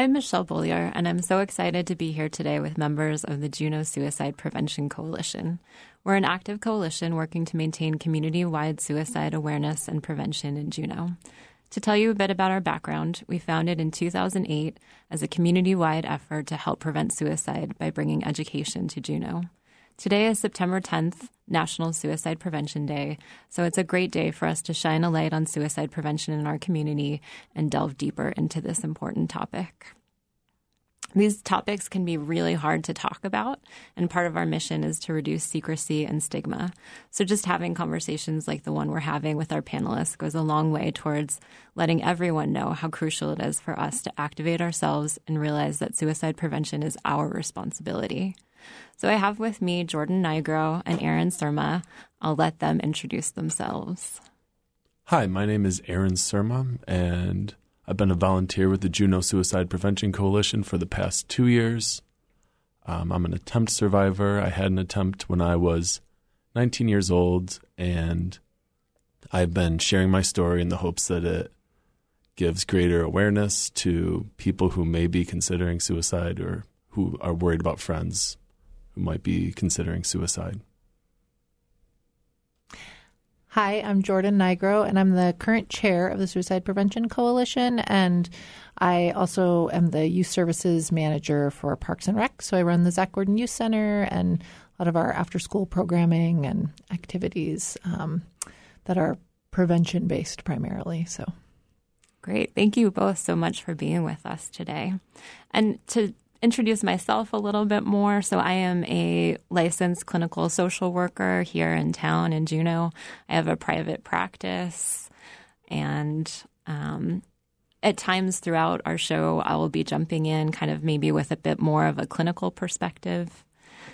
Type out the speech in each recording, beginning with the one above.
I'm Michelle Beaulieu, and I'm so excited to be here today with members of the Juneau Suicide Prevention Coalition. We're an active coalition working to maintain community-wide suicide awareness and prevention in Juneau. To tell you a bit about our background, we founded in 2008 as a community-wide effort to help prevent suicide by bringing education to Juneau. Today is September 10th, National Suicide Prevention Day, so it's a great day for us to shine a light on suicide prevention in our community and delve deeper into this important topic. These topics can be really hard to talk about, and part of our mission is to reduce secrecy and stigma. So just having conversations like the one we're having with our panelists goes a long way towards letting everyone know how crucial it is for us to activate ourselves and realize that suicide prevention is our responsibility. So I have with me Jordan Nigro and Aaron Surma. I'll let them introduce themselves. Hi, my name is Aaron Surma, and I've been a volunteer with the Juneau Suicide Prevention Coalition for the past 2 years. I'm an attempt survivor. I had an attempt when I was 19 years old, and I've been sharing my story in the hopes that it gives greater awareness to people who may be considering suicide or who are worried about friends who might be considering suicide. Hi, I'm Jordan Nigro, and I'm the current chair of the Suicide Prevention Coalition, and I also am the youth services manager for Parks and Rec. So I run the Zach Gordon Youth Center and a lot of our after-school programming and activities that are prevention-based primarily. So, great. Thank you both so much for being with us today. And to introduce myself a little bit more. So I am a licensed clinical social worker here in town in Juneau. I have a private practice, and at times throughout our show, I will be jumping in kind of maybe with a bit more of a clinical perspective.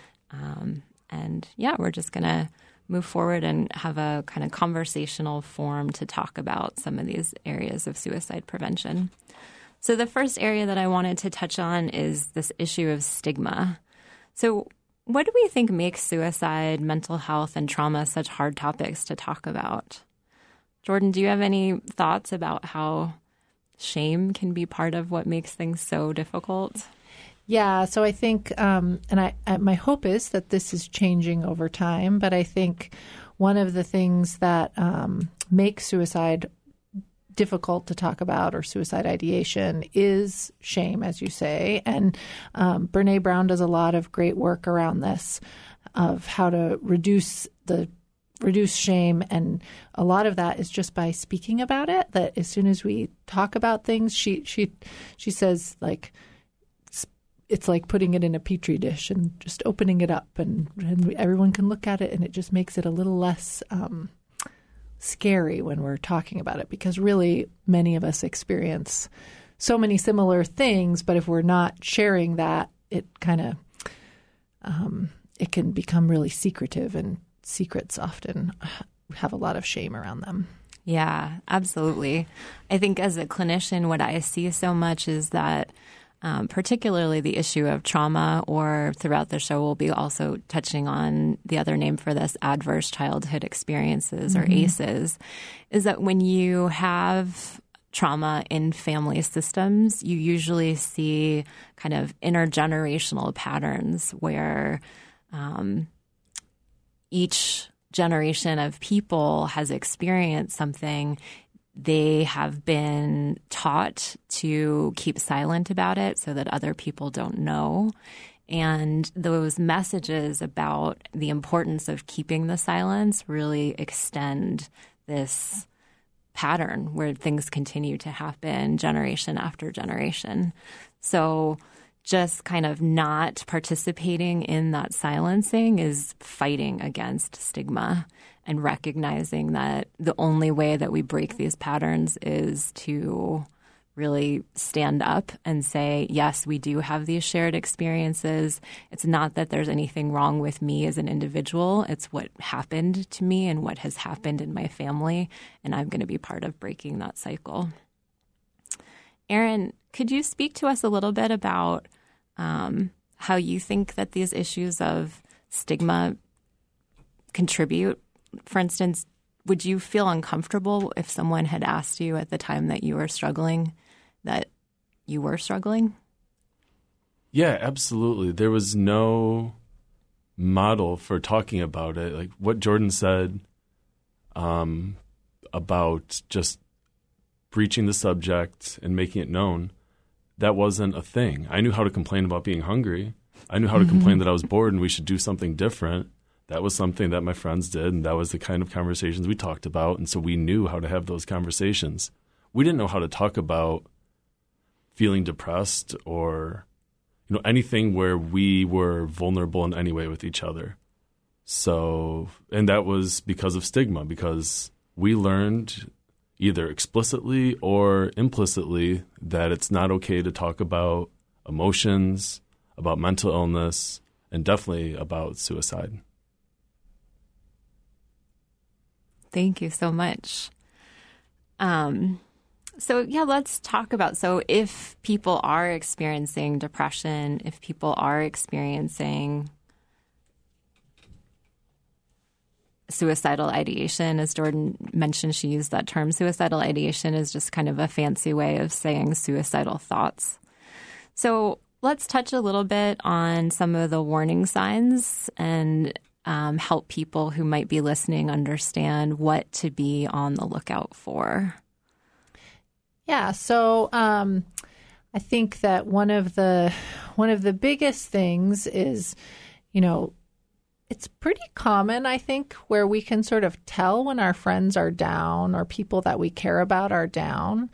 We're just going to move forward and have a kind of conversational forum to talk about some of these areas of suicide prevention. So the first area that I wanted to touch on is this issue of stigma. So what do we think makes suicide, mental health, and trauma such hard topics to talk about? Jordan, do you have any thoughts about how shame can be part of what makes things so difficult? Yeah, so I think, my hope is that this is changing over time, but I think one of the things that makes suicide difficult to talk about, or suicide ideation, is shame, as you say. And Brene Brown does a lot of great work around this, of how to reduce shame. And a lot of that is just by speaking about it, that as soon as we talk about things, she says, like, it's like putting it in a petri dish and just opening it up, and everyone can look at it, and it just makes it a little less scary when we're talking about it, because really many of us experience so many similar things, but if we're not sharing that, it kind of it can become really secretive, and secrets often have a lot of shame around them. Yeah, absolutely. I think as a clinician, what I see so much is that particularly the issue of trauma, or throughout the show we'll be also touching on the other name for this, adverse childhood experiences, or ACEs, is that when you have trauma in family systems, you usually see kind of intergenerational patterns where each generation of people has experienced something. They have been taught to keep silent about it so that other people don't know. And those messages about the importance of keeping the silence really extend this pattern where things continue to happen generation after generation. So just kind of not participating in that silencing is fighting against stigma, and recognizing that the only way that we break these patterns is to really stand up and say, yes, we do have these shared experiences. It's not that there's anything wrong with me as an individual. It's what happened to me and what has happened in my family, and I'm going to be part of breaking that cycle. Aaron, could you speak to us a little bit about how you think that these issues of stigma contribute? For instance, would you feel uncomfortable if someone had asked you at the time that you were struggling that you were struggling? Yeah, absolutely. There was no model for talking about it. Like what Jordan said about just breaching the subject and making it known, that wasn't a thing. I knew how to complain about being hungry. I knew how to complain that I was bored and we should do something different. That was something that my friends did, and that was the kind of conversations we talked about. And so we knew how to have those conversations. We didn't know how to talk about feeling depressed or anything where we were vulnerable in any way with each other. So, and that was because of stigma, because we learned either explicitly or implicitly that it's not okay to talk about emotions, about mental illness, and definitely about suicide. Thank you so much. So let's talk about, so if people are experiencing depression, if people are experiencing suicidal ideation, as Jordan mentioned, she used that term. Suicidal ideation is just kind of a fancy way of saying suicidal thoughts. So let's touch a little bit on some of the warning signs and help people who might be listening understand what to be on the lookout for. Yeah, so I think that one of the biggest things is, it's pretty common, I think, where we can sort of tell when our friends are down or people that we care about are down.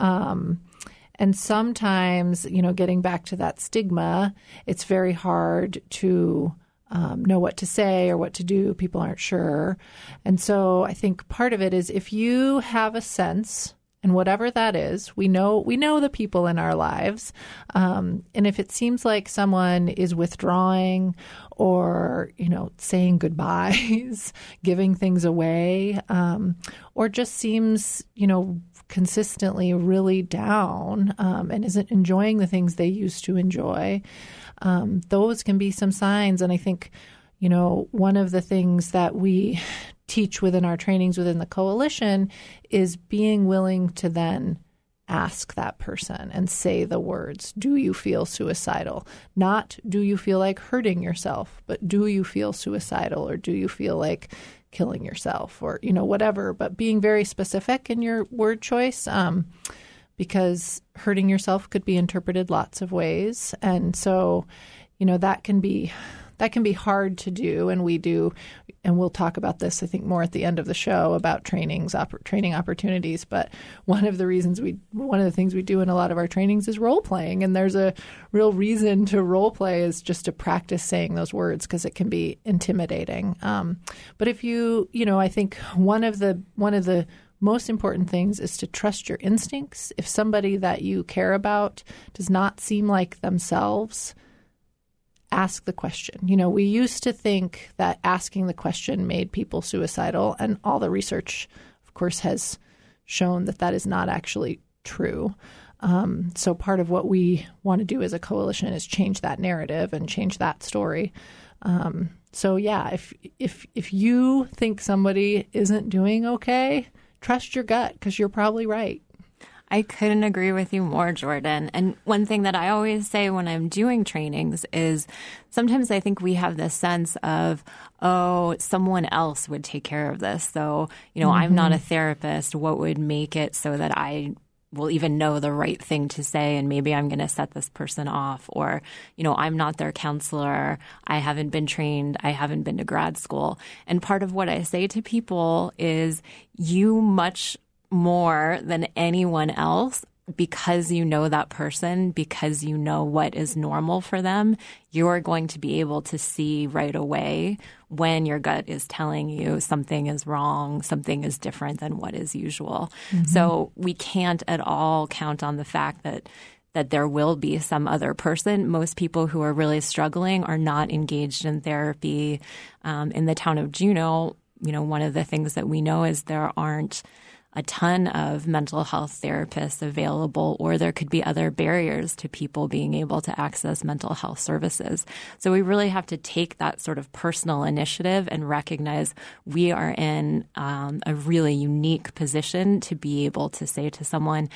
And sometimes, getting back to that stigma, it's very hard to know what to say or what to do. People aren't sure. And so I think part of it is if you have a sense, and whatever that is, we know the people in our lives. And if it seems like someone is withdrawing or, saying goodbyes, giving things away, or just seems, consistently really down and isn't enjoying the things they used to enjoy, those can be some signs. And I think, one of the things that we teach within our trainings within the coalition is being willing to then ask that person and say the words, do you feel suicidal? Not do you feel like hurting yourself, but do you feel suicidal or do you feel like killing yourself or, whatever, but being very specific in your word choice because hurting yourself could be interpreted lots of ways. And so, that can be hard to do, and we do, and we'll talk about this, I think, more at the end of the show about training opportunities. But one of the things we do in a lot of our trainings is role playing, and there's a real reason to role play is just to practice saying those words because it can be intimidating. But if I think one of the most important things is to trust your instincts. If somebody that you care about does not seem like themselves, ask the question. We used to think that asking the question made people suicidal, and all the research, of course, has shown that that is not actually true. So part of what we want to do as a coalition is change that narrative and change that story. If you think somebody isn't doing okay, trust your gut because you're probably right. I couldn't agree with you more, Jordan. And one thing that I always say when I'm doing trainings is sometimes I think we have this sense of, oh, someone else would take care of this. So, I'm not a therapist. What would make it so that I will even know the right thing to say and maybe I'm going to set this person off? Or, I'm not their counselor. I haven't been trained. I haven't been to grad school. And part of what I say to people is you much more than anyone else, because you know that person, because you know what is normal for them, you're going to be able to see right away when your gut is telling you something is wrong, something is different than what is usual. Mm-hmm. So we can't at all count on the fact that there will be some other person. Most people who are really struggling are not engaged in therapy. In the town of Juneau, one of the things that we know is there aren't a ton of mental health therapists available, or there could be other barriers to people being able to access mental health services. So we really have to take that sort of personal initiative and recognize we are in a really unique position to be able to say to someone,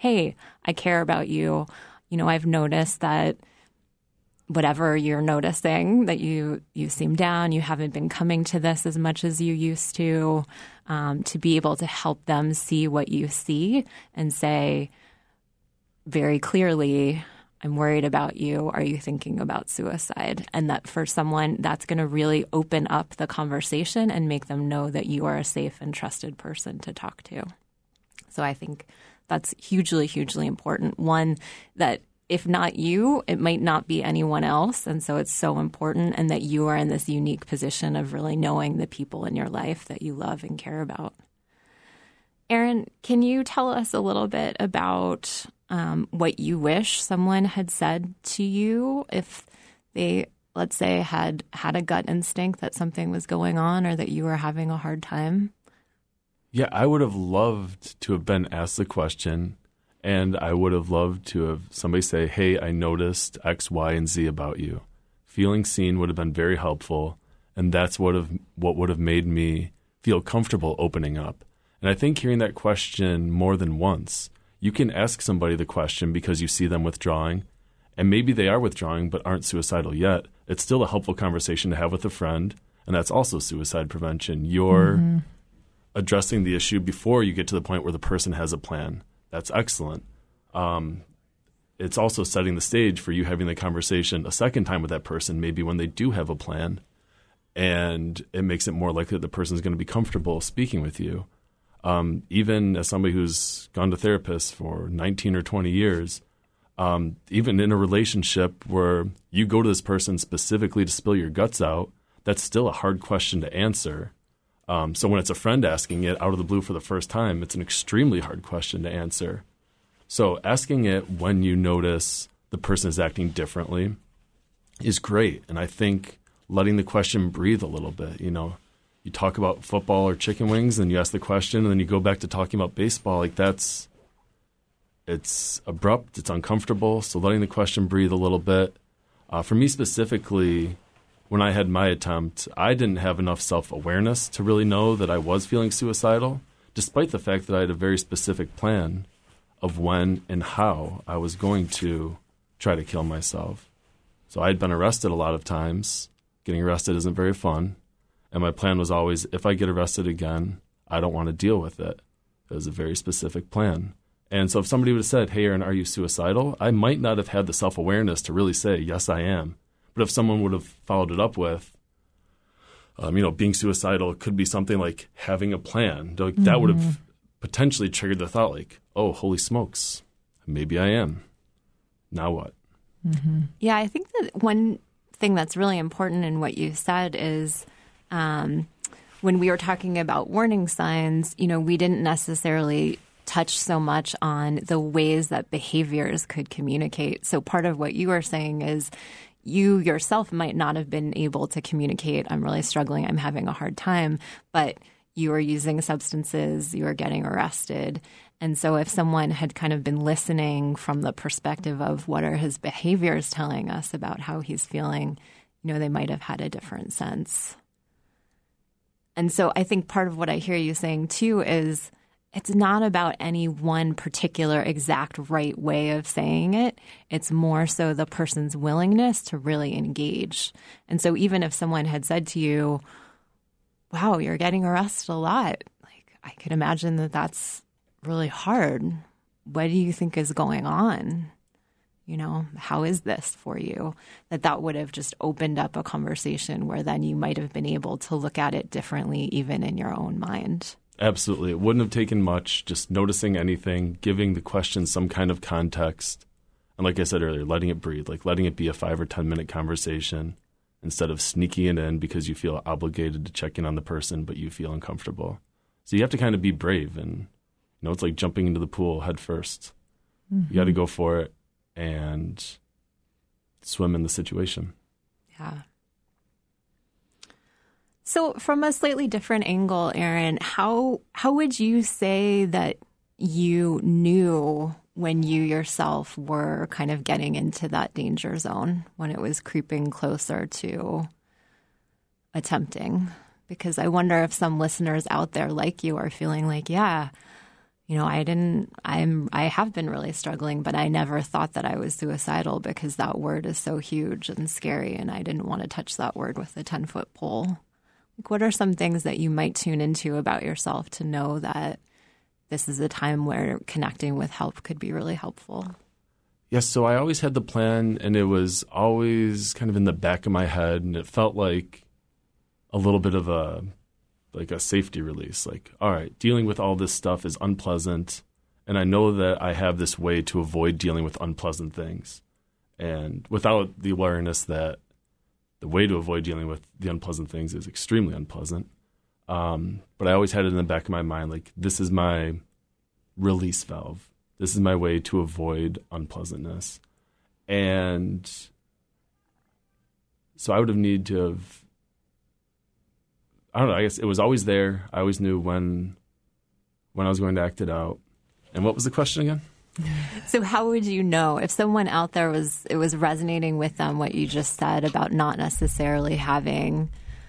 hey, I care about you. I've noticed that whatever you're noticing, that you seem down, you haven't been coming to this as much as you used to be able to help them see what you see and say very clearly, I'm worried about you. Are you thinking about suicide? And that for someone, that's going to really open up the conversation and make them know that you are a safe and trusted person to talk to. So I think that's hugely, hugely important. One, that if not you, it might not be anyone else. And so it's so important, and that you are in this unique position of really knowing the people in your life that you love and care about. Erin, can you tell us a little bit about what you wish someone had said to you if they, let's say, had a gut instinct that something was going on or that you were having a hard time? Yeah, I would have loved to have been asked the question, and I would have loved to have somebody say, hey, I noticed X, Y, and Z about you. Feeling seen would have been very helpful, and that's what would have made me feel comfortable opening up. And I think hearing that question more than once, you can ask somebody the question because you see them withdrawing, and maybe they are withdrawing but aren't suicidal yet. It's still a helpful conversation to have with a friend, and that's also suicide prevention. You're addressing the issue before you get to the point where the person has a plan. That's excellent. It's also setting the stage for you having the conversation a second time with that person, maybe when they do have a plan, and it makes it more likely that the person is going to be comfortable speaking with you. Even as somebody who's gone to therapists for 19 or 20 years, even in a relationship where you go to this person specifically to spill your guts out, that's still a hard question to answer. So when it's a friend asking it out of the blue for the first time, it's an extremely hard question to answer. So asking it when you notice the person is acting differently is great. And I think letting the question breathe a little bit, you talk about football or chicken wings, and you ask the question, and then you go back to talking about baseball. It's abrupt, it's uncomfortable. So letting the question breathe a little bit. For me specifically, when I had my attempt, I didn't have enough self-awareness to really know that I was feeling suicidal, despite the fact that I had a very specific plan of when and how I was going to try to kill myself. So I had been arrested a lot of times. Getting arrested isn't very fun. And my plan was always, if I get arrested again, I don't want to deal with it. It was a very specific plan. And so if somebody would have said, hey, Erin, are you suicidal? I might not have had the self-awareness to really say, yes, I am. But if someone would have followed it up with, being suicidal could be something like having a plan. That would have potentially triggered the thought like, oh, holy smokes, maybe I am. Now what? Mm-hmm. Yeah, I think that one thing that's really important in what you said is when we were talking about warning signs, we didn't necessarily touch so much on the ways that behaviors could communicate. So part of what you were saying is you yourself might not have been able to communicate, I'm really struggling, I'm having a hard time, but you are using substances, you are getting arrested. And so if someone had kind of been listening from the perspective of what are his behaviors telling us about how he's feeling, they might have had a different sense. And so I think part of what I hear you saying too is it's not about any one particular exact right way of saying it. It's more so the person's willingness to really engage. And so even if someone had said to you, wow, you're getting arrested a lot, I could imagine that that's really hard. What do you think is going on? How is this for you? That would have just opened up a conversation where then you might have been able to look at it differently, even in your own mind. Absolutely. It wouldn't have taken much, just noticing anything, giving the question some kind of context. And like I said earlier, letting it breathe, letting it be a 5 or 10 minute conversation instead of sneaking it in because you feel obligated to check in on the person, but you feel uncomfortable. So you have to kind of be brave, and it's like jumping into the pool head first. Mm-hmm. You got to go for it and swim in the situation. Yeah. So from a slightly different angle, Erin, how would you say that you knew when you yourself were kind of getting into that danger zone, when it was creeping closer to attempting? Because I wonder if some listeners out there like you are feeling like, yeah, I have been really struggling, but I never thought that I was suicidal because that word is so huge and scary, and I didn't want to touch that word with a 10-foot pole. Like, what are some things that you might tune into about yourself to know that this is a time where connecting with help could be really helpful? Yes, so I always had the plan, and it was always kind of in the back of my head, and it felt like a little bit of a safety release. Like, all right, dealing with all this stuff is unpleasant, and I know that I have this way to avoid dealing with unpleasant things. And without the awareness that the way to avoid dealing with the unpleasant things is extremely unpleasant. But I always had it in the back of my mind, like, this is my release valve. This is my way to avoid unpleasantness. And so I would have needed to have, I don't know, I guess it was always there. I always knew when I was going to act it out. And what was the question again? So how would you know if someone out there was resonating with them what you just said about not necessarily having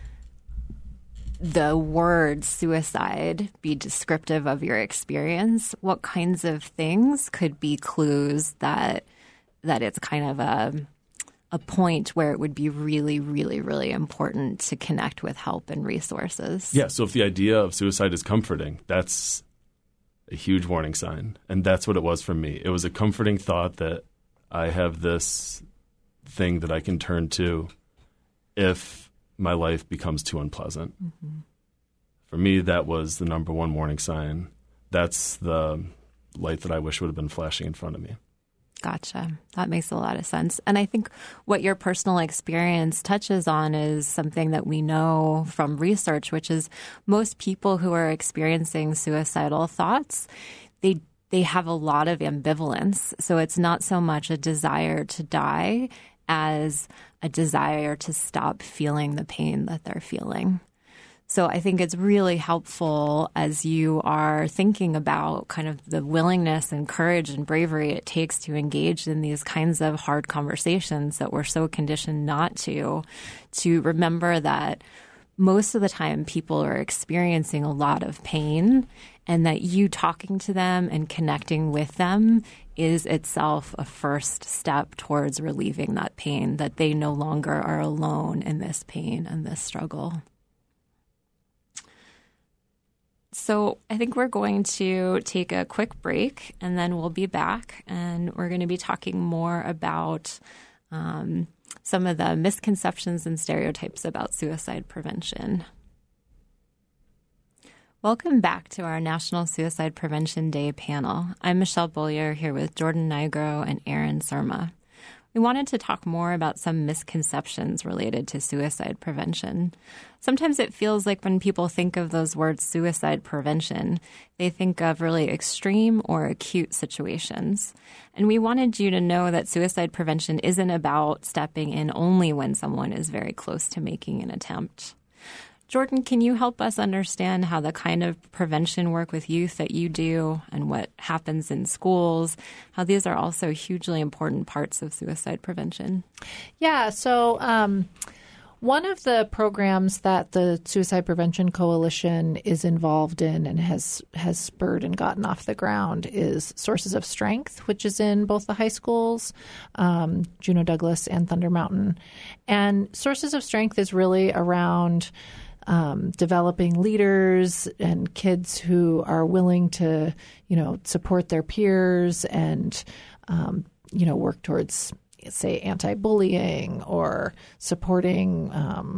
the word suicide be descriptive of your experience? What kinds of things could be clues that it's kind of a point where it would be really, really, really important to connect with help and resources? Yeah, so if the idea of suicide is comforting, that's a huge warning sign. And that's what it was for me. It was a comforting thought that I have this thing that I can turn to if my life becomes too unpleasant. Mm-hmm. For me, that was the number one warning sign. That's the light that I wish would have been flashing in front of me. Gotcha. That makes a lot of sense. And I think what your personal experience touches on is something that we know from research, which is most people who are experiencing suicidal thoughts, they have a lot of ambivalence. So it's not so much a desire to die as a desire to stop feeling the pain that they're feeling. So I think it's really helpful as you are thinking about kind of the willingness and courage and bravery it takes to engage in these kinds of hard conversations that we're so conditioned not to remember that most of the time people are experiencing a lot of pain, and that you talking to them and connecting with them is itself a first step towards relieving that pain, that they no longer are alone in this pain and this struggle. So I think we're going to take a quick break, and then we'll be back, and we're going to be talking more about some of the misconceptions and stereotypes about suicide prevention. Welcome back to our National Suicide Prevention Day panel. I'm Michelle Beaulieu here with Jordan Nigro and Aaron Surma. We wanted to talk more about some misconceptions related to suicide prevention. Sometimes it feels like when people think of those words suicide prevention, they think of really extreme or acute situations. And we wanted you to know that suicide prevention isn't about stepping in only when someone is very close to making an attempt. Jordan, can you help us understand how the kind of prevention work with youth that you do and what happens in schools, how these are also hugely important parts of suicide prevention? Yeah, so one of the programs that the Suicide Prevention Coalition is involved in and has spurred and gotten off the ground is Sources of Strength, which is in both the high schools, Juneau Douglas and Thunder Mountain. And Sources of Strength is really around developing leaders and kids who are willing to, support their peers and, work towards, say, anti-bullying or supporting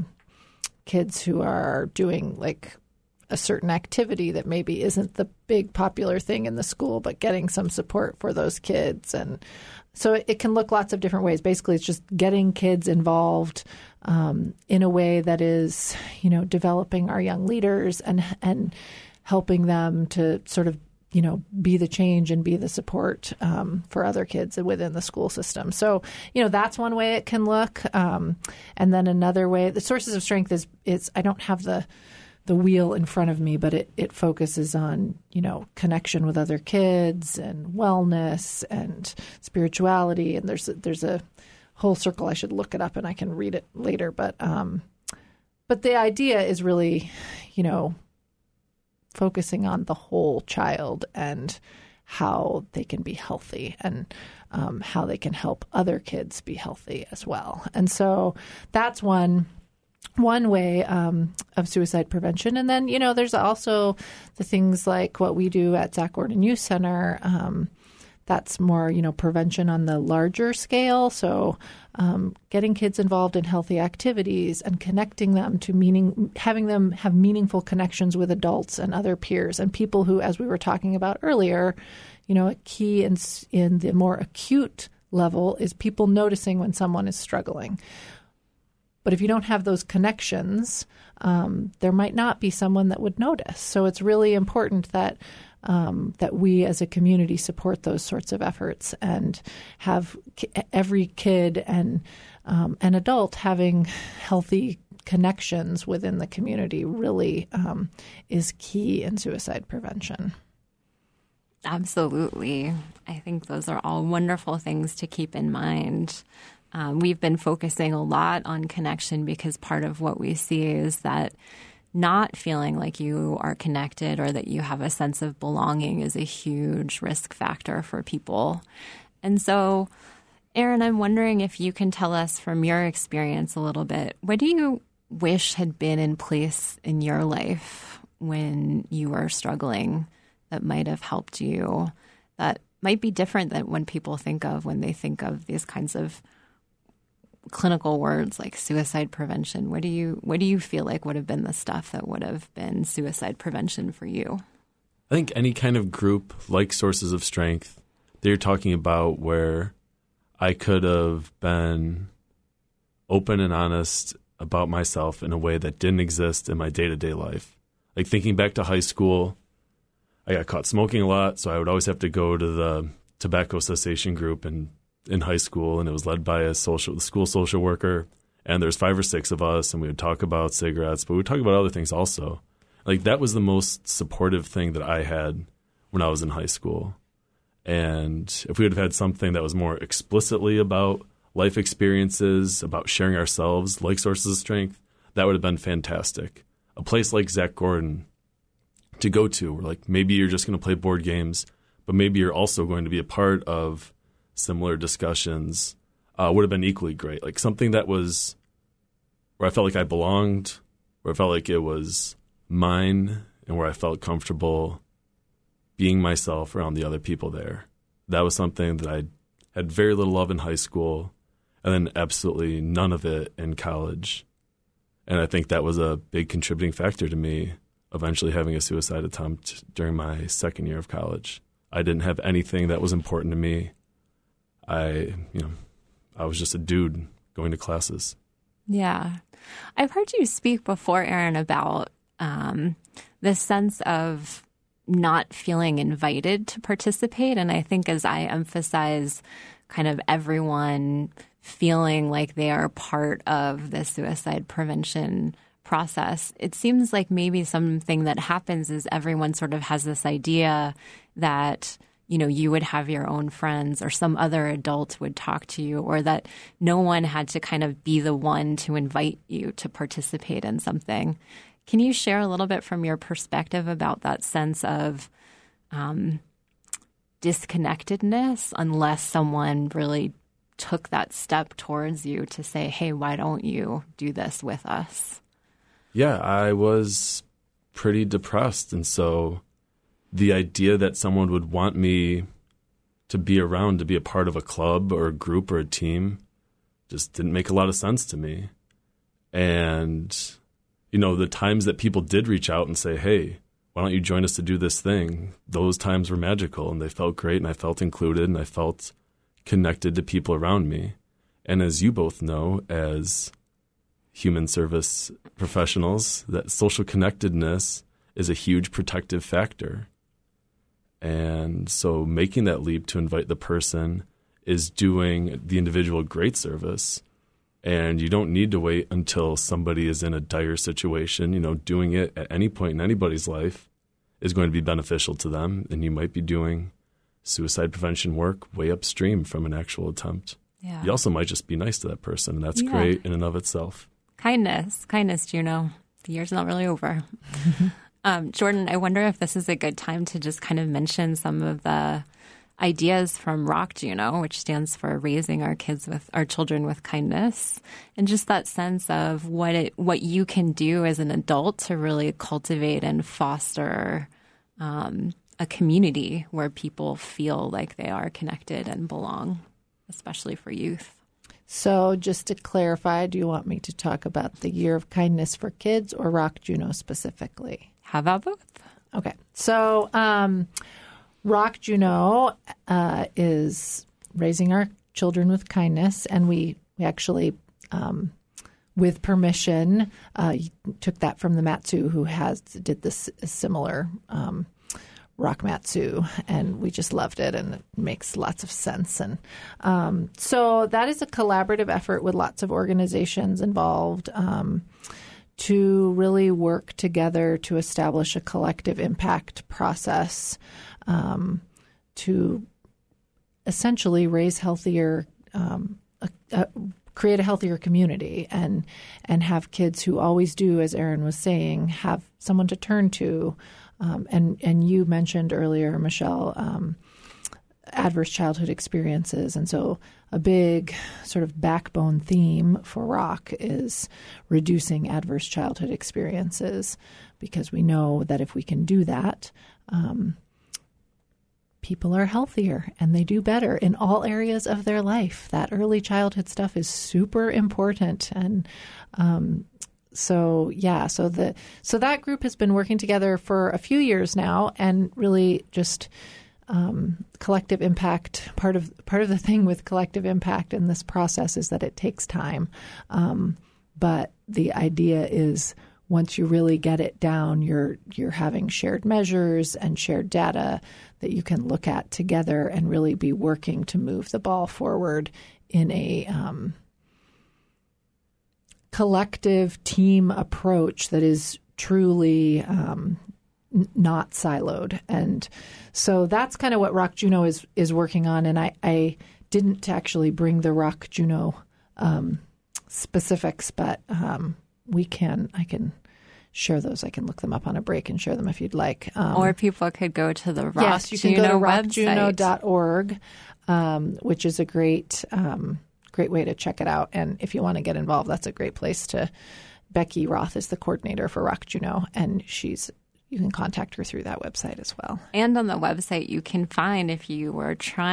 kids who are doing like a certain activity that maybe isn't the big popular thing in the school, but getting some support for those kids. And so it can look lots of different ways. Basically, it's just getting kids involved in a way that is, developing our young leaders and helping them to sort of, be the change and be the support for other kids within the school system. So, that's one way it can look. And then another way, the Sources of Strength is I don't have the wheel in front of me, but it focuses on, connection with other kids and wellness and spirituality. And there's a whole circle. I should look it up and I can read it later. But the idea is really, focusing on the whole child and how they can be healthy and how they can help other kids be healthy as well. And so that's one way of suicide prevention. And then, there's also the things like what we do at Zach Gordon Youth Center. That's more, prevention on the larger scale. So getting kids involved in healthy activities and connecting them to having them have meaningful connections with adults and other peers and people who, as we were talking about earlier, a key in the more acute level is people noticing when someone is struggling. But if you don't have those connections, there might not be someone that would notice. So it's really important that we as a community support those sorts of efforts and have every kid and an adult having healthy connections within the community really is key in suicide prevention. Absolutely. I think those are all wonderful things to keep in mind. We've been focusing a lot on connection because part of what we see is that not feeling like you are connected or that you have a sense of belonging is a huge risk factor for people. And so, Erin, I'm wondering if you can tell us from your experience a little bit, what do you wish had been in place in your life when you were struggling that might have helped you, that might be different than when people think of when they think of these kinds of clinical words like suicide prevention? What do you feel like would have been the stuff that would have been suicide prevention for you? I think any kind of group like Sources of Strength that you're talking about where I could have been open and honest about myself in a way that didn't exist in my day-to-day life. Like thinking back to high school, I got caught smoking a lot, so I would always have to go to the tobacco cessation group in high school, and it was led by the school social worker, and there's 5 or 6 of us, and we would talk about cigarettes, but we would talk about other things also. Like that was the most supportive thing that I had when I was in high school. And if we would have had something that was more explicitly about life experiences, about sharing ourselves, like Sources of Strength, that would have been fantastic. A place like Zach Gordon to go to, where like maybe you're just going to play board games, but maybe you're also going to be a part of similar discussions, would have been equally great. Like something that was where I felt like I belonged, where I felt like it was mine, and where I felt comfortable being myself around the other people there. That was something that I had very little of in high school, and then absolutely none of it in college. And I think that was a big contributing factor to me eventually having a suicide attempt during my second year of college. I didn't have anything that was important to me. I was just a dude going to classes. Yeah. I've heard you speak before, Erin, about this sense of not feeling invited to participate. And I think as I emphasize kind of everyone feeling like they are part of the suicide prevention process, it seems like maybe something that happens is everyone sort of has this idea that, you would have your own friends or some other adult would talk to you, or that no one had to kind of be the one to invite you to participate in something. Can you share a little bit from your perspective about that sense of disconnectedness unless someone really took that step towards you to say, hey, why don't you do this with us? Yeah, I was pretty depressed. And so the idea that someone would want me to be around, to be a part of a club or a group or a team just didn't make a lot of sense to me. And, the times that people did reach out and say, hey, why don't you join us to do this thing? Those times were magical and they felt great and I felt included and I felt connected to people around me. And as you both know, as human service professionals, that social connectedness is a huge protective factor. And so making that leap to invite the person is doing the individual great service. And you don't need to wait until somebody is in a dire situation. Doing it at any point in anybody's life is going to be beneficial to them. And you might be doing suicide prevention work way upstream from an actual attempt. Yeah. You also might just be nice to that person. And that's great in and of itself. Kindness, Juno. The year's not really over. Jordan, I wonder if this is a good time to just kind of mention some of the ideas from Rock Juno, which stands for Raising Our Children with Kindness, and just that sense of what you can do as an adult to really cultivate and foster a community where people feel like they are connected and belong, especially for youth. So just to clarify, do you want me to talk about the Year of Kindness for Kids or Rock Juno specifically? How about both? Okay. So Rock Juno is Raising Our Children with Kindness, and we actually, with permission, took that from the Matsu, who did this similar Rock Matsu, and we just loved it, and it makes lots of sense. And so that is a collaborative effort with lots of organizations involved to really work together to establish a collective impact process to essentially raise healthier, create a healthier community, and have kids who always do, as Erin was saying, have someone to turn to. And you mentioned earlier, Michelle, adverse childhood experiences. And so a big sort of backbone theme for Rock is reducing adverse childhood experiences, because we know that if we can do that, people are healthier and they do better in all areas of their life. That early childhood stuff is super important. And So that group has been working together for a few years now, and really just collective impact. Part of the thing with collective impact in this process is that it takes time. But the idea is, once you really get it down, you're having shared measures and shared data that you can look at together and really be working to move the ball forward in a collective team approach that is truly not siloed. And so that's kind of what Rock Juno is working on. And I didn't actually bring the Rock Juno specifics, but I can share those. I can look them up on a break and share them if you'd like. Or people could go to the Rock Juno website. Yes, you can go to rockjuno.org, which is a great way to check it out. And if you want to get involved, that's a great place to. Becky Roth is the coordinator for Rock Juno, and you can contact her through that website as well. And on the website, you can find, if you were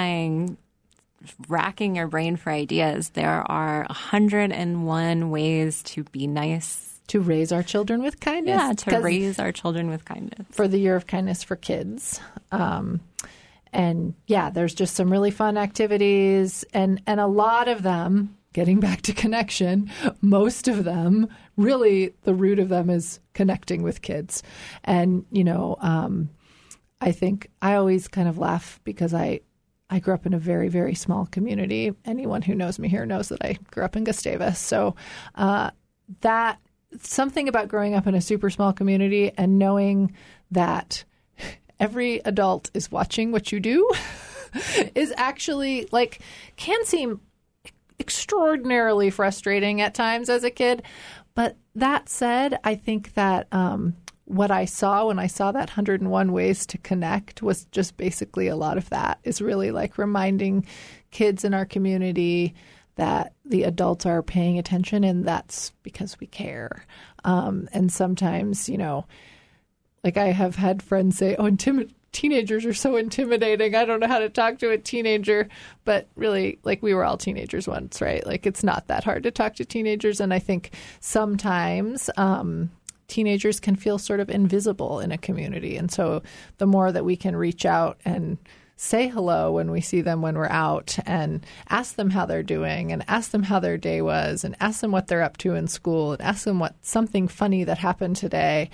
racking your brain for ideas, there are 101 ways to be nice. To raise our children with kindness. Yeah, to raise our children with kindness. For the Year of Kindness for Kids. And yeah, there's just some really fun activities, and a lot of them, getting back to connection, most of them, really the root of them is connecting with kids. And, I think I always kind of laugh because I grew up in a very, very small community. Anyone who knows me here knows that I grew up in Gustavus. So that something about growing up in a super small community and knowing that every adult is watching what you do is actually can seem extraordinarily frustrating at times as a kid. But that said, I think that what I saw when I saw that 101 ways to connect was just basically a lot of that is really reminding kids in our community that the adults are paying attention, and that's because we care. And sometimes, I have had friends say, teenagers are so intimidating. I don't know how to talk to a teenager. But really, we were all teenagers once, right? It's not that hard to talk to teenagers. And I think sometimes teenagers can feel sort of invisible in a community. And so the more that we can reach out and say hello when we see them when we're out, and ask them how they're doing, and ask them how their day was, and ask them what they're up to in school, and ask them what something funny that happened today.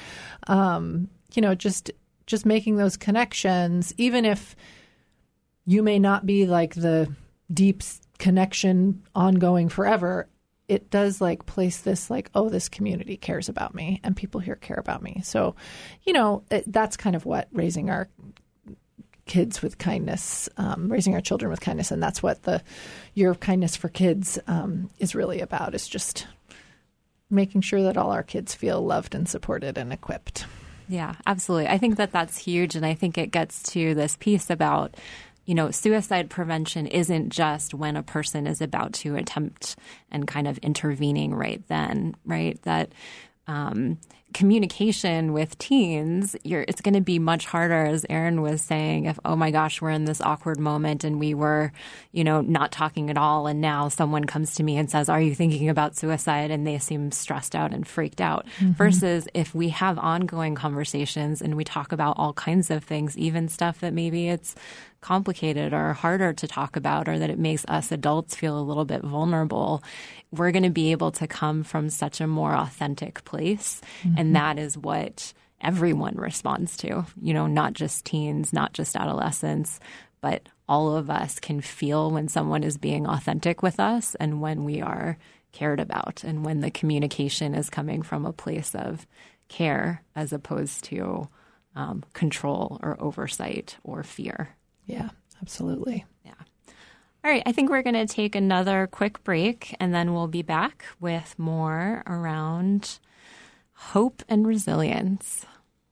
Just making those connections, even if you may not be the deep connection ongoing forever, it does place this this community cares about me and people here care about me. So, that's kind of what raising our kids with kindness, raising our children with kindness. And that's what the Year of Kindness for Kids is really about, is just making sure that all our kids feel loved and supported and equipped. Yeah, absolutely. I think that that's huge. And I think it gets to this piece about, suicide prevention isn't just when a person is about to attempt and kind of intervening right then, right? That communication with teens, it's going to be much harder, as Erin was saying, if, oh my gosh, we're in this awkward moment and we were, not talking at all. And now someone comes to me and says, are you thinking about suicide? And they seem stressed out and freaked out. Mm-hmm. Versus if we have ongoing conversations and we talk about all kinds of things, even stuff that maybe it's complicated or harder to talk about, or that it makes us adults feel a little bit vulnerable, we're going to be able to come from such a more authentic place. Mm-hmm. And that is what everyone responds to, not just teens, not just adolescents, but all of us can feel when someone is being authentic with us and when we are cared about and when the communication is coming from a place of care as opposed to control or oversight or fear. Yeah, absolutely. Yeah. All right. I think we're going to take another quick break and then we'll be back with more around hope and resilience.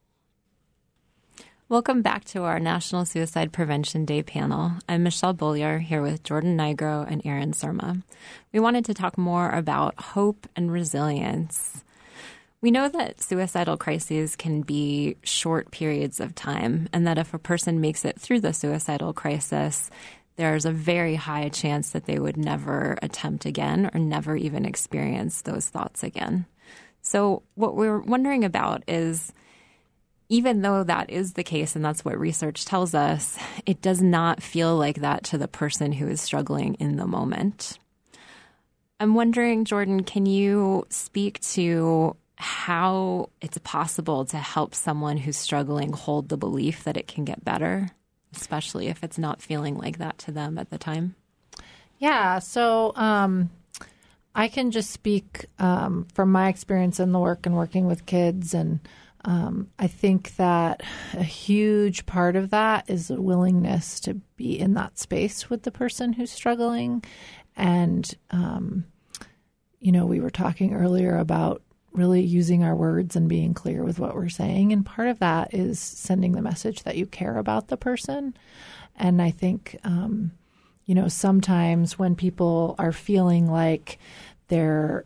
Welcome back to our National Suicide Prevention Day panel. I'm Michelle Beaulieu here with Jordan Nigro and Erin Surma. We wanted to talk more about hope and resilience. We know that suicidal crises can be short periods of time, and that if a person makes it through the suicidal crisis, there's a very high chance that they would never attempt again or never even experience those thoughts again. So what we're wondering about is, even though that is the case, and that's what research tells us, it does not feel like that to the person who is struggling in the moment. I'm wondering, Jordan, can you speak to how it's possible to help someone who's struggling hold the belief that it can get better, especially if it's not feeling like that to them at the time? Yeah, so I can just speak from my experience in the work and working with kids, and I think that a huge part of that is a willingness to be in that space with the person who's struggling. And, we were talking earlier about really using our words and being clear with what we're saying. And part of that is sending the message that you care about the person. And I think, sometimes when people are feeling like there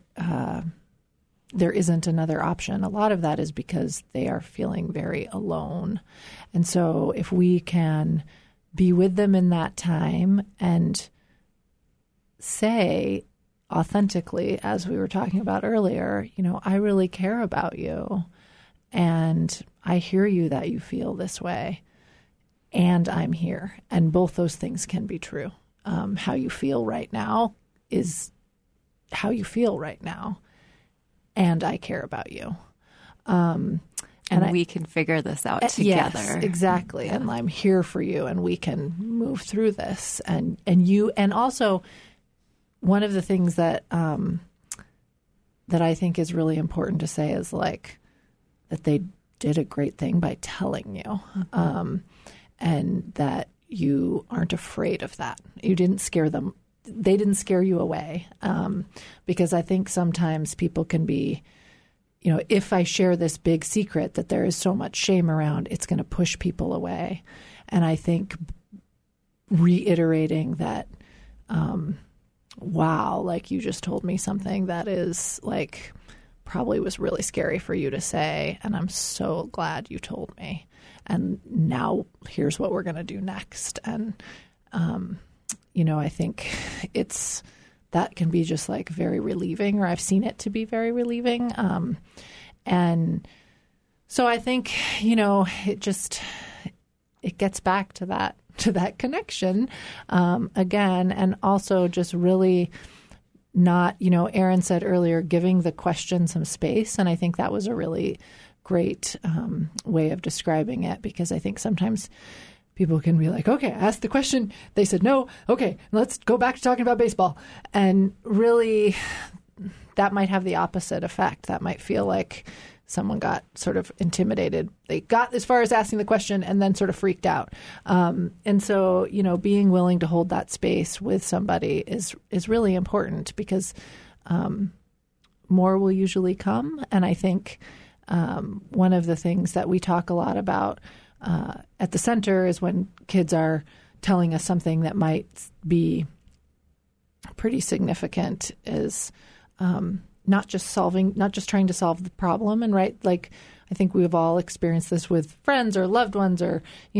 isn't another option, a lot of that is because they are feeling very alone. And so if we can be with them in that time and say authentically, as we were talking about earlier, I really care about you and I hear you that you feel this way and I'm here. And both those things can be true. How you feel right now is how you feel right now. And I care about you. And we can figure this out together. Yes, exactly. Yeah. And I'm here for you and we can move through this. And also one of the things that that I think is really important to say is like that they did a great thing by telling you, and that you aren't afraid of that. You didn't scare them. They didn't scare you away, because I think sometimes people can be, if I share this big secret that there is so much shame around, it's going to push people away. And I think reiterating that, wow, like you just told me something that is like probably was really scary for you to say, and I'm so glad you told me. And now here's what we're going to do next. And I think that can be just like very relieving, or I've seen it to be very relieving. And so I think, it gets back to that connection again, and also just really not, Erin said earlier, giving the question some space. And I think that was a really great way of describing it, because I think sometimes people can be like, okay, I asked the question. They said no. Okay, let's go back to talking about baseball. And really, that might have the opposite effect. That might feel like someone got sort of intimidated. They got as far as asking the question and then sort of freaked out. And so, being willing to hold that space with somebody is really important, because more will usually come. And I think one of the things that we talk a lot about at the center is when kids are telling us something that might be pretty significant is not just trying to solve the problem. And right, like I think we've all experienced this with friends or loved ones or,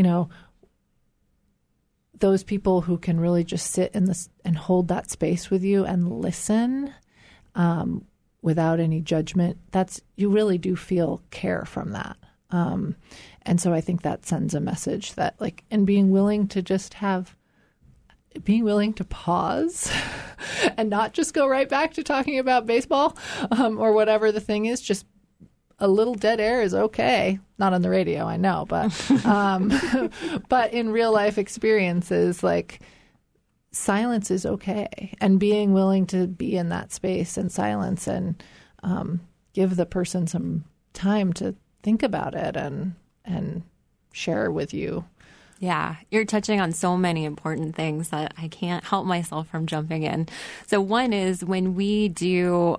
those people who can really just sit in this and hold that space with you and listen without any judgment. You really do feel care from that. And so I think that sends a message that and being willing to pause and not just go right back to talking about baseball or whatever the thing is, just a little dead air is okay. Not on the radio, I know, but but in real life experiences, silence is okay. And being willing to be in that space and silence and give the person some time to think about it and share with you. Yeah, you're touching on so many important things that I can't help myself from jumping in. So one is when we do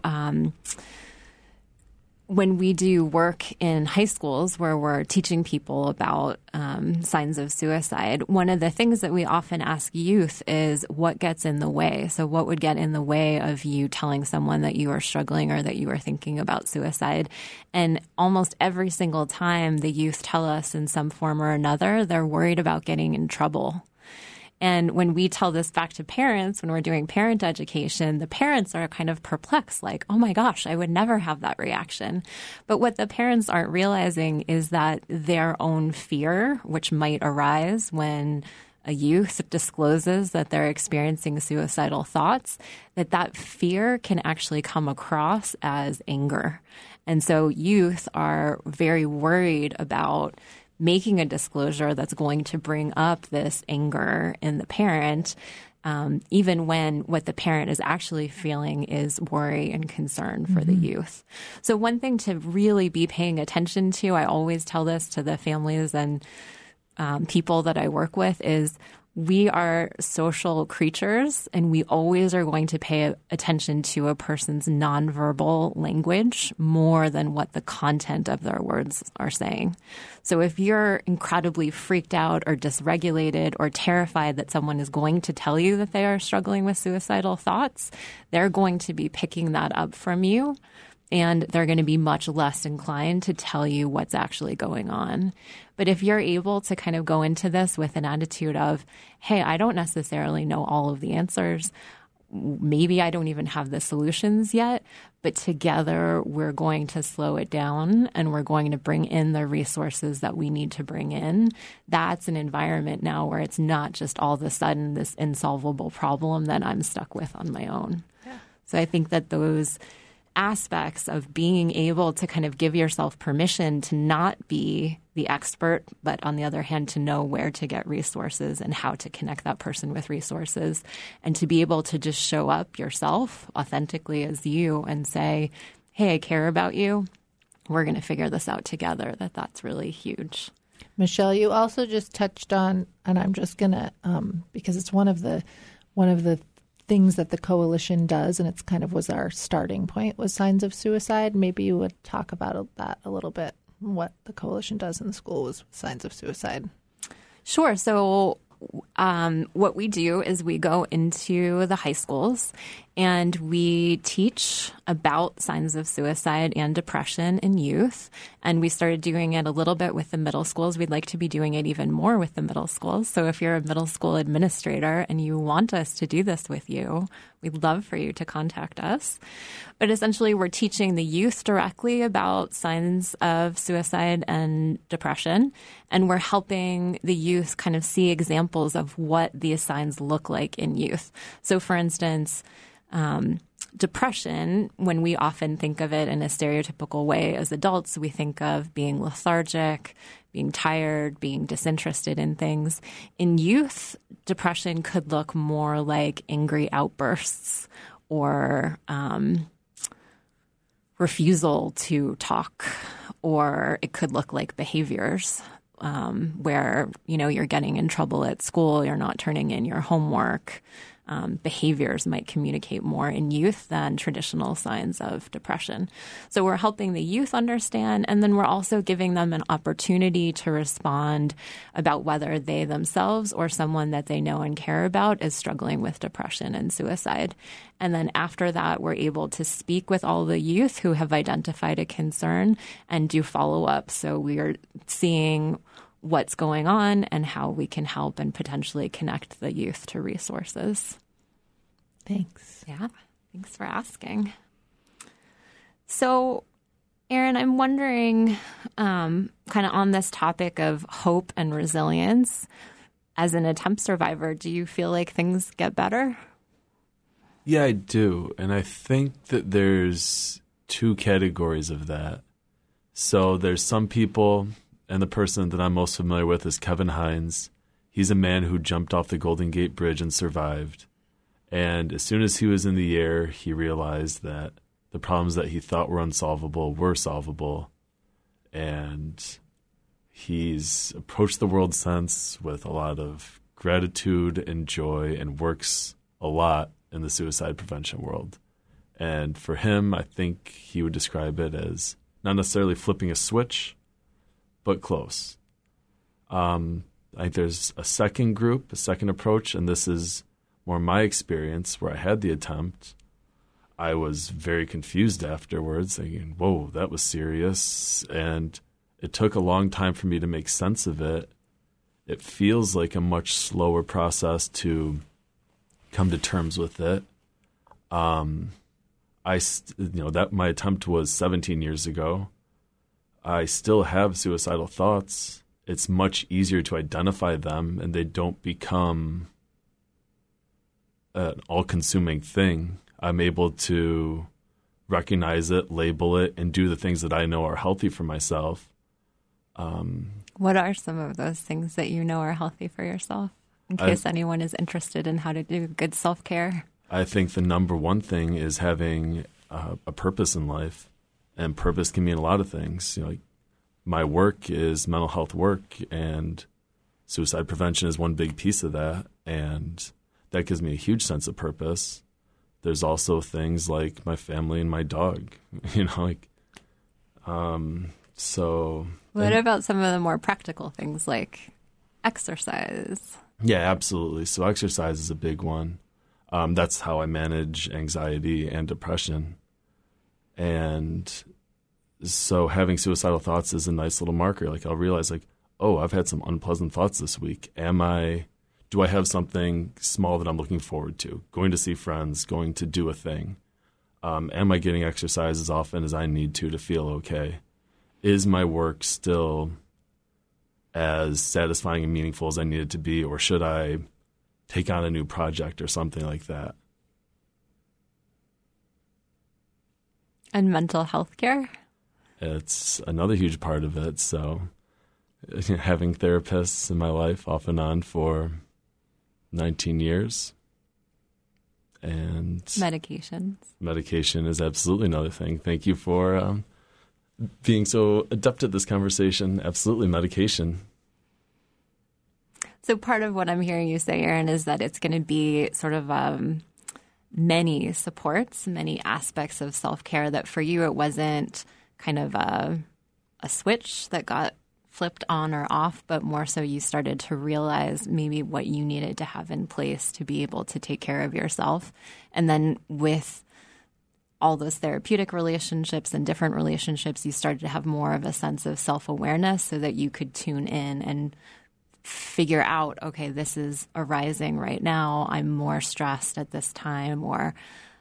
work in high schools where we're teaching people about signs of suicide, one of the things that we often ask youth is what gets in the way. So what would get in the way of you telling someone that you are struggling or that you are thinking about suicide? And almost every single time the youth tell us in some form or another, they're worried about getting in trouble. And when we tell this back to parents, when we're doing parent education, the parents are kind of perplexed, like, oh my gosh, I would never have that reaction. But what the parents aren't realizing is that their own fear, which might arise when a youth discloses that they're experiencing suicidal thoughts, that fear can actually come across as anger. And so youth are very worried about making a disclosure that's going to bring up this anger in the parent, even when what the parent is actually feeling is worry and concern for the youth. So one thing to really be paying attention to, I always tell this to the families and people that I work with, is we are social creatures and we always are going to pay attention to a person's nonverbal language more than what the content of their words are saying. So if you're incredibly freaked out or dysregulated or terrified that someone is going to tell you that they are struggling with suicidal thoughts, they're going to be picking that up from you. And they're going to be much less inclined to tell you what's actually going on. But if you're able to kind of go into this with an attitude of, hey, I don't necessarily know all of the answers. Maybe I don't even have the solutions yet. But together we're going to slow it down and we're going to bring in the resources that we need to bring in. That's an environment now where it's not just all of a sudden this insolvable problem that I'm stuck with on my own. Yeah. So I think that those aspects of being able to kind of give yourself permission to not be the expert, but on the other hand, to know where to get resources and how to connect that person with resources, and to be able to just show up yourself authentically as you and say, hey, I care about you. We're going to figure this out together. That's really huge. Michelle, you also just touched on, and I'm just going to, because it's one of the things that the coalition does, and it's kind of was our starting point, was signs of suicide. Maybe you would talk about that a little bit, what the coalition does in the school with signs of suicide. Sure. So what we do is we go into the high schools and we teach about signs of suicide and depression in youth. And we started doing it a little bit with the middle schools. We'd like to be doing it even more with the middle schools. So if you're a middle school administrator and you want us to do this with you, we'd love for you to contact us. But essentially, we're teaching the youth directly about signs of suicide and depression. And we're helping the youth kind of see examples of what these signs look like in youth. So for instance, depression, when we often think of it in a stereotypical way as adults, we think of being lethargic, being tired, being disinterested in things. In youth, depression could look more like angry outbursts or refusal to talk, or it could look like behaviors where, you're getting in trouble at school, you're not turning in your homework, behaviors might communicate more in youth than traditional signs of depression. So we're helping the youth understand, and then we're also giving them an opportunity to respond about whether they themselves or someone that they know and care about is struggling with depression and suicide. And then after that, we're able to speak with all the youth who have identified a concern and do follow-up. So we are seeing what's going on and how we can help and potentially connect the youth to resources. Thanks. Yeah, thanks for asking. So, Erin, I'm wondering, kind of on this topic of hope and resilience, as an attempt survivor, do you feel like things get better? Yeah, I do. And I think that there's two categories of that. So there's some people, and the person that I'm most familiar with is Kevin Hines. He's a man who jumped off the Golden Gate Bridge and survived. And as soon as he was in the air, he realized that the problems that he thought were unsolvable were solvable. And he's approached the world since with a lot of gratitude and joy and works a lot in the suicide prevention world. And for him, I think he would describe it as not necessarily flipping a switch, but close. I think there's a second group, a second approach, and this is more my experience where I had the attempt. I was very confused afterwards, thinking, whoa, that was serious. And it took a long time for me to make sense of it. It feels like a much slower process to come to terms with it. That my attempt was 17 years ago. I still have suicidal thoughts. It's much easier to identify them, and they don't become an all-consuming thing. I'm able to recognize it, label it, and do the things that I know are healthy for myself. What are some of those things that you know are healthy for yourself, in case anyone is interested in how to do good self-care? I think the number one thing is having a purpose in life, and purpose can mean a lot of things. Like my work is mental health work, and suicide prevention is one big piece of that, and that gives me a huge sense of purpose. There's also things like my family and my dog, so. What about some of the more practical things like exercise? Yeah, absolutely. So exercise is a big one. That's how I manage anxiety and depression. And so having suicidal thoughts is a nice little marker. Like I'll realize oh, I've had some unpleasant thoughts this week. Do I have something small that I'm looking forward to? Going to see friends, going to do a thing. Am I getting exercise as often as I need to feel okay? Is my work still as satisfying and meaningful as I need it to be, or should I take on a new project or something like that? And mental health care? It's another huge part of it. So having therapists in my life off and on for 19 years. And medications. Medication is absolutely another thing. Thank you for being so adept at this conversation. Absolutely, medication. So part of what I'm hearing you say, Erin, is that it's going to be sort of many supports, many aspects of self-care, that for you it wasn't kind of a switch that got flipped on or off, but more so you started to realize maybe what you needed to have in place to be able to take care of yourself. And then with all those therapeutic relationships and different relationships, you started to have more of a sense of self-awareness so that you could tune in and figure out, okay, this is arising right now. I'm more stressed at this time, or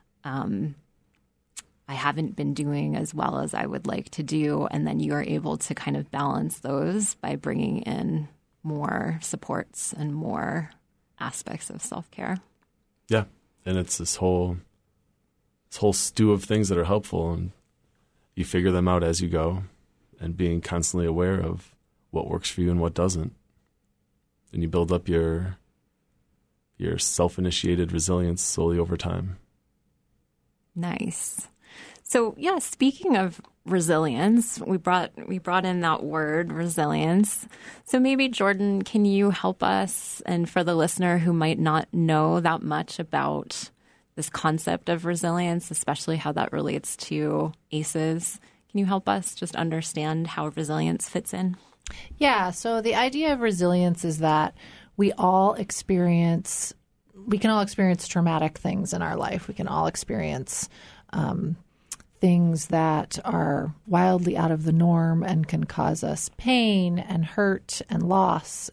I haven't been doing as well as I would like to do. And then you are able to kind of balance those by bringing in more supports and more aspects of self-care. Yeah. And it's this whole stew of things that are helpful, and you figure them out as you go, and being constantly aware of what works for you and what doesn't. And you build up your self-initiated resilience slowly over time. Nice. So, yeah, speaking of resilience. We brought in that word, resilience. So maybe, Jordan, can you help us, and for the listener who might not know that much about this concept of resilience, especially how that relates to ACEs, can you help us just understand how resilience fits in? Yeah, so the idea of resilience is that we can all experience traumatic things in our life. We can all experience things that are wildly out of the norm and can cause us pain and hurt and loss.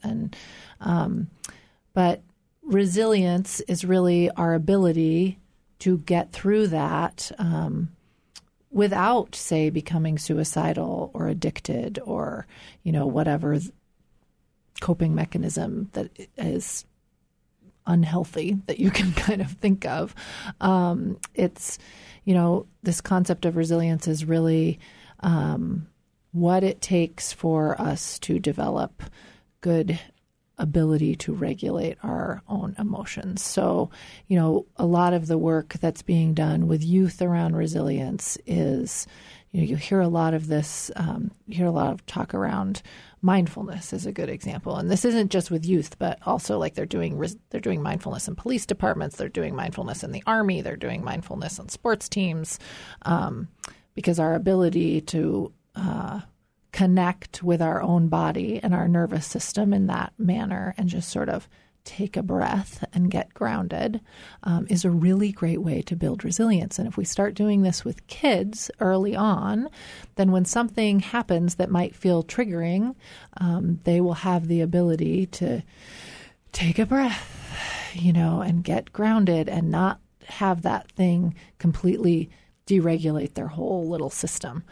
But resilience is really our ability to get through that without, say, becoming suicidal or addicted or, whatever coping mechanism that is unhealthy that you can kind of think of. This concept of resilience is really what it takes for us to develop good ability to regulate our own emotions. So, a lot of the work that's being done with youth around resilience is, you hear a lot of this, you hear a lot of talk around mindfulness is a good example. And this isn't just with youth, but also like they're doing mindfulness in police departments, they're doing mindfulness in the Army, they're doing mindfulness on sports teams, because our ability to connect with our own body and our nervous system in that manner and just sort of take a breath and get grounded is a really great way to build resilience. And if we start doing this with kids early on, then when something happens that might feel triggering, they will have the ability to take a breath, and get grounded and not have that thing completely deregulate their whole little system.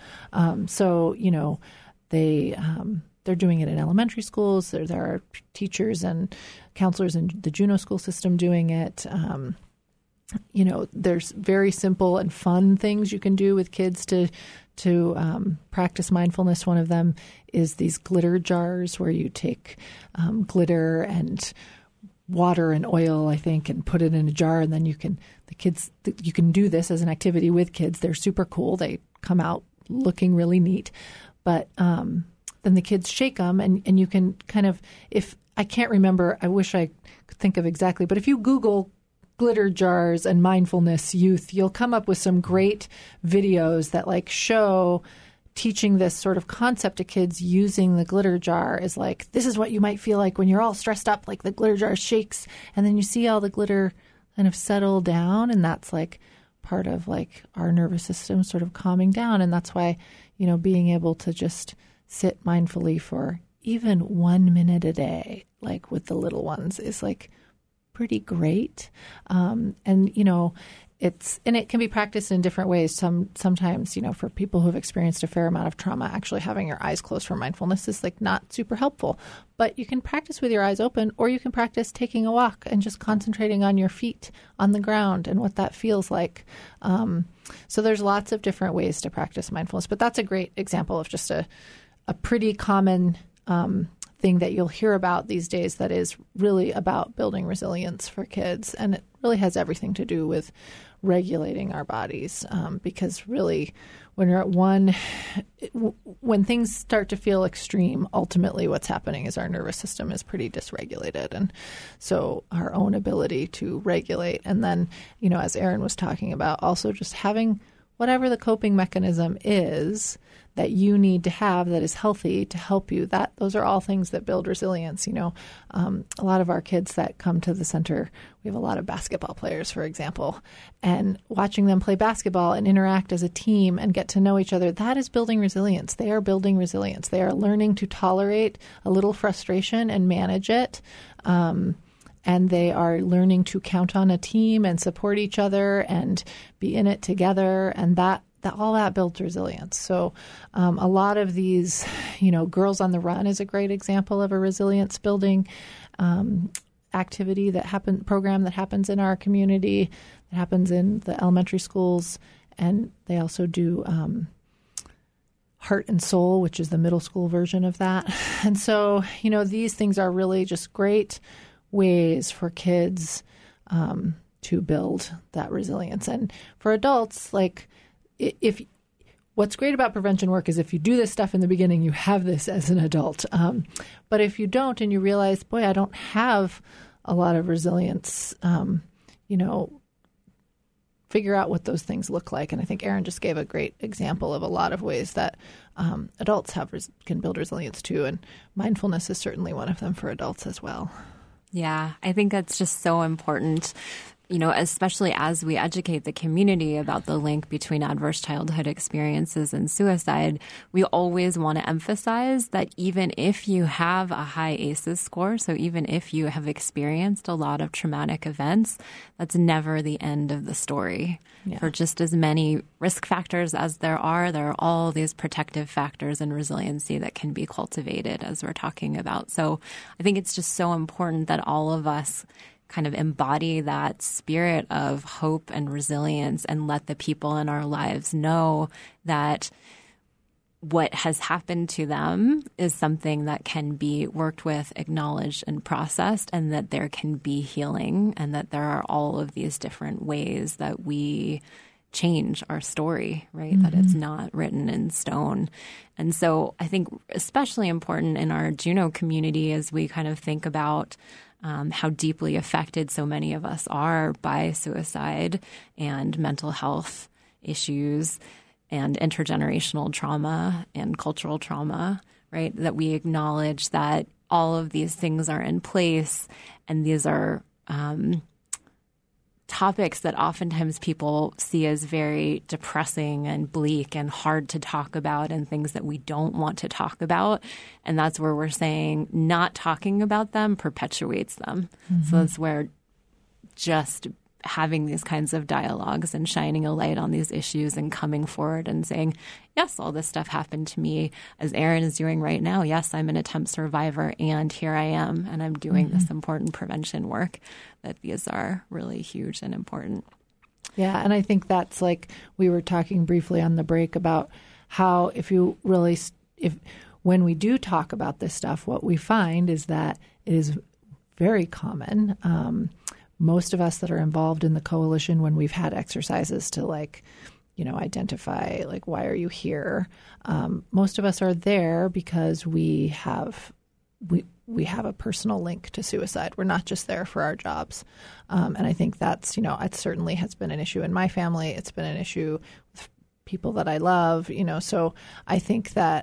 They're doing it in elementary schools. There are teachers and counselors in the Juno school system doing it. There's very simple and fun things you can do with kids to practice mindfulness. One of them is these glitter jars where you take glitter and water and oil, I think, and put it in a jar, and then you can do this as an activity with kids. They're super cool. They come out looking really neat, but then the kids shake them, and you can kind of, if I can't remember, I wish I could think of exactly, but if you Google glitter jars and mindfulness youth, you'll come up with some great videos that show teaching this sort of concept to kids using the glitter jar is like, this is what you might feel like when you're all stressed up, like the glitter jar shakes, and then you see all the glitter kind of settle down, and that's part of our nervous system sort of calming down. And that's why, being able to just sit mindfully for even 1 minute a day, with the little ones, is pretty great. And it can be practiced in different ways. Sometimes, for people who have experienced a fair amount of trauma, actually having your eyes closed for mindfulness is not super helpful. But you can practice with your eyes open, or you can practice taking a walk and just concentrating on your feet on the ground and what that feels like. So there's lots of different ways to practice mindfulness. But that's a great example of just a pretty common thing that you'll hear about these days that is really about building resilience for kids. And it really has everything to do with regulating our bodies, because really when you're when things start to feel extreme, ultimately what's happening is our nervous system is pretty dysregulated. And so our own ability to regulate, and then, as Erin was talking about, also just having whatever the coping mechanism is that you need to have that is healthy to help you, those are all things that build resilience. A lot of our kids that come to the center, we have a lot of basketball players, for example, and watching them play basketball and interact as a team and get to know each other, that is building resilience. They are building resilience. They are learning to tolerate a little frustration and manage it. And they are learning to count on a team and support each other and be in it together. And that all that builds resilience. So a lot of these, Girls on the Run is a great example of a resilience building activity program that happens in our community, that happens in the elementary schools. And they also do Heart and Soul, which is the middle school version of that. And so, these things are really just great ways for kids to build that resilience. And for adults, what's great about prevention work is if you do this stuff in the beginning, you have this as an adult. But if you don't and you realize, boy, I don't have a lot of resilience, figure out what those things look like. And I think Erin just gave a great example of a lot of ways that adults can build resilience too. And mindfulness is certainly one of them for adults as well. Yeah, I think that's just so important, especially as we educate the community about the link between adverse childhood experiences and suicide. We always want to emphasize that even if you have a high ACEs score, so even if you have experienced a lot of traumatic events, that's never the end of the story. Yeah. For just as many risk factors as there are all these protective factors and resiliency that can be cultivated, as we're talking about. So I think it's just so important that all of us kind of embody that spirit of hope and resilience and let the people in our lives know that what has happened to them is something that can be worked with, acknowledged, and processed, and that there can be healing, and that there are all of these different ways that we change our story, right? Mm-hmm. That it's not written in stone. And so I think especially important in our Juneau community as we kind of think about how deeply affected so many of us are by suicide and mental health issues and intergenerational trauma and cultural trauma, right? That we acknowledge that all of these things are in place, and these are topics that oftentimes people see as very depressing and bleak and hard to talk about, and things that we don't want to talk about. And that's where we're saying not talking about them perpetuates them. Mm-hmm. So that's where just having these kinds of dialogues and shining a light on these issues and coming forward and saying, yes, all this stuff happened to me, as Erin is doing right now. Yes, I'm an attempt survivor, and here I am, and I'm doing this important prevention work, that these are really huge and important. Yeah, and I think that's like we were talking briefly on the break about how when we do talk about this stuff, what we find is that it is very common. Most of us that are involved in the coalition, when we've had exercises to identify why are you here, most of us are there because we have a personal link to suicide. We're not just there for our jobs. And I think that's, it certainly has been an issue in my family. It's been an issue with people that I love, so I think that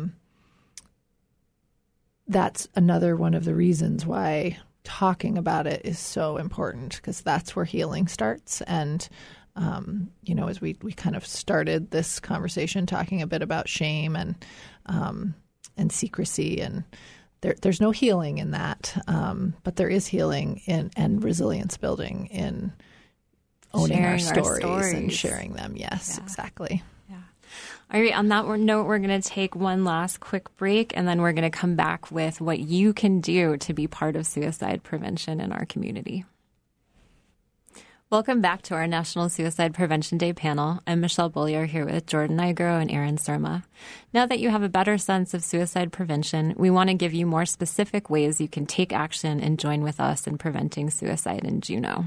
that's another one of the reasons why talking about it is so important, because that's where healing starts. And, as we kind of started this conversation talking a bit about shame and secrecy, and there's no healing in that. But there is healing and resilience building in owning sharing our stories and sharing them. Yes, yeah. Exactly. All right, on that note, we're going to take one last quick break, and then we're going to come back with what you can do to be part of suicide prevention in our community. Welcome back to our National Suicide Prevention Day panel. I'm Michelle Beaulieu here with Jordan Nigro and Erin Surma. Now that you have a better sense of suicide prevention, we want to give you more specific ways you can take action and join with us in preventing suicide in Juneau.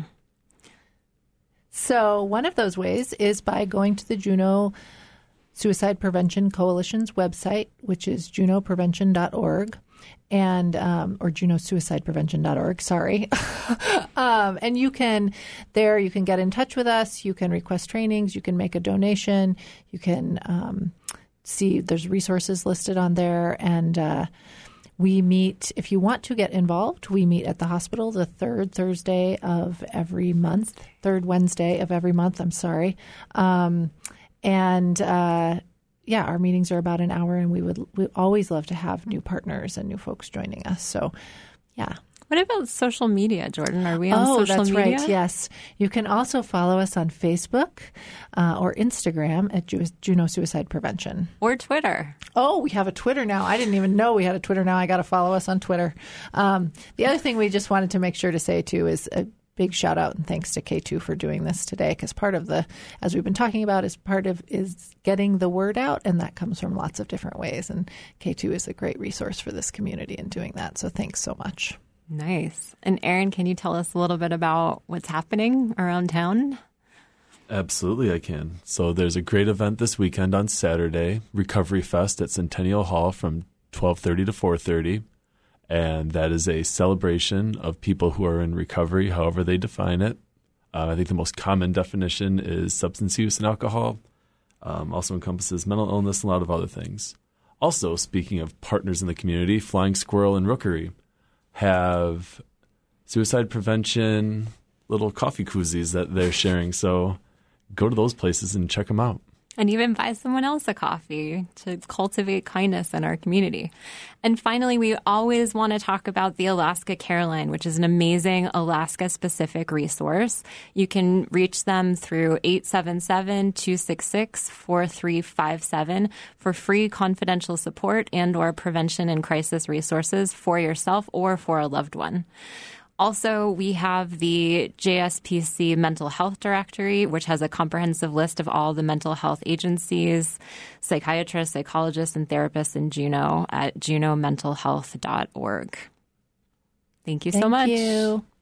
So one of those ways is by going to the Juneau Suicide Prevention Coalition's website, which is juneauprevention.org, and or juneausuicideprevention.org, sorry. And you can get in touch with us, you can request trainings, you can make a donation, you can see there's resources listed on there, and we meet, if you want to get involved, we meet at the hospital the third Wednesday of every month, our meetings are about an hour, and we always love to have new partners and new folks joining us. So, yeah. What about social media, Jordan? Are we on social media? Oh, that's right. Yes. You can also follow us on Facebook or Instagram at Juneau Suicide Prevention. Or Twitter. Oh, we have a Twitter now. I didn't even know we had a Twitter now. I got to follow us on Twitter. The other thing we just wanted to make sure to say, too, is big shout out and thanks to K2 for doing this today, because part of as we've been talking about, is getting the word out, and that comes from lots of different ways. And K2 is a great resource for this community in doing that. So thanks so much. Nice. And Erin, can you tell us a little bit about what's happening around town? Absolutely, I can. So there's a great event this weekend on Saturday, Recovery Fest at Centennial Hall from 12:30 to 4:30. And that is a celebration of people who are in recovery, however they define it. I think the most common definition is substance use and alcohol. Also encompasses mental illness and a lot of other things. Also, speaking of partners in the community, Flying Squirrel and Rookery have suicide prevention little coffee koozies that they're sharing. So go to those places and check them out. And even buy someone else a coffee to cultivate kindness in our community. And finally, we always want to talk about the Alaska Care Line, which is an amazing Alaska-specific resource. You can reach them through 877-266-4357 for free confidential support and or prevention and crisis resources for yourself or for a loved one. Also, we have the JSPC Mental Health Directory, which has a comprehensive list of all the mental health agencies, psychiatrists, psychologists, and therapists in Juneau at juneaumentalhealth.org. Thank you so much. Thank you.